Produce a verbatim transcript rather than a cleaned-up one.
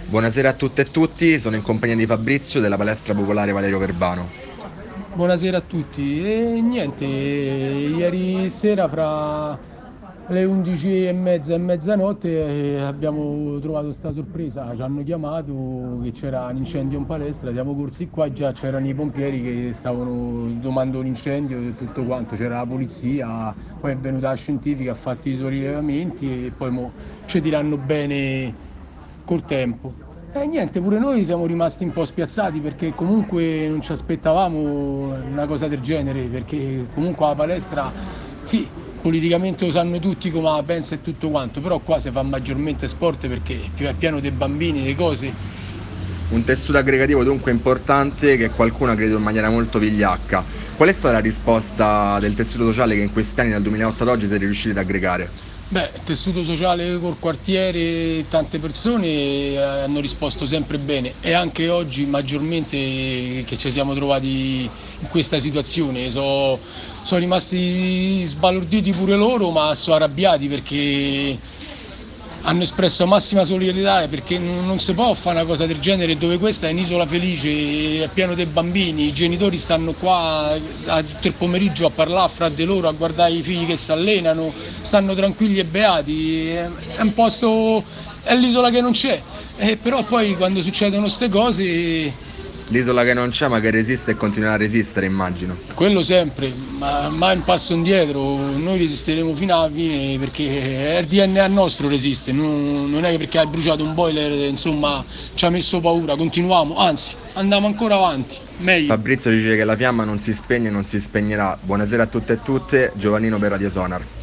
Buonasera a tutte e tutti, sono in compagnia di Fabrizio della palestra popolare Valerio Verbano. Buonasera a tutti. E niente, ieri sera fra le undici e mezza e mezzanotte eh, abbiamo trovato questa sorpresa, ci hanno chiamato che c'era un incendio in palestra, siamo corsi qua, già c'erano i pompieri che stavano domando l'incendio e tutto quanto, c'era la polizia, poi è venuta la scientifica, ha fatto i suoi rilevamenti e poi mo ci diranno bene col tempo. E niente, pure noi siamo rimasti un po' spiazzati perché comunque non ci aspettavamo una cosa del genere, perché comunque la palestra, sì, politicamente lo sanno tutti come la pensa e tutto quanto, però qua si fa maggiormente sport perché è pieno dei bambini, le cose. Un tessuto aggregativo dunque importante che qualcuno ha aggredito in maniera molto vigliacca. Qual è stata la risposta del tessuto sociale che in questi anni, dal duemilaotto ad oggi, siete riusciti ad aggregare? Beh, tessuto sociale col quartiere, tante persone eh, hanno risposto sempre bene e anche oggi maggiormente che ci siamo trovati in questa situazione. So- sono rimasti sbalorditi pure loro, ma sono arrabbiati perché hanno espresso massima solidarietà perché non, non si può fare una cosa del genere dove questa è un'isola felice, è pieno di bambini, i genitori stanno qua a, tutto il pomeriggio a parlare fra di loro, a guardare i figli che si allenano, stanno tranquilli e beati, è, è un posto, è l'isola che non c'è, eh, però poi quando succedono queste cose. L'isola che non c'è ma che resiste e continuerà a resistere, immagino. Quello sempre, ma mai un passo indietro, noi resisteremo fino alla fine perché è il D N A nostro resiste, non, non è che perché hai bruciato un boiler, insomma, ci ha messo paura, continuiamo, anzi, andiamo ancora avanti, meglio. Fabrizio dice che la fiamma non si spegne e non si spegnerà. Buonasera a tutte e tutte, Giovannino per Radio Sonar.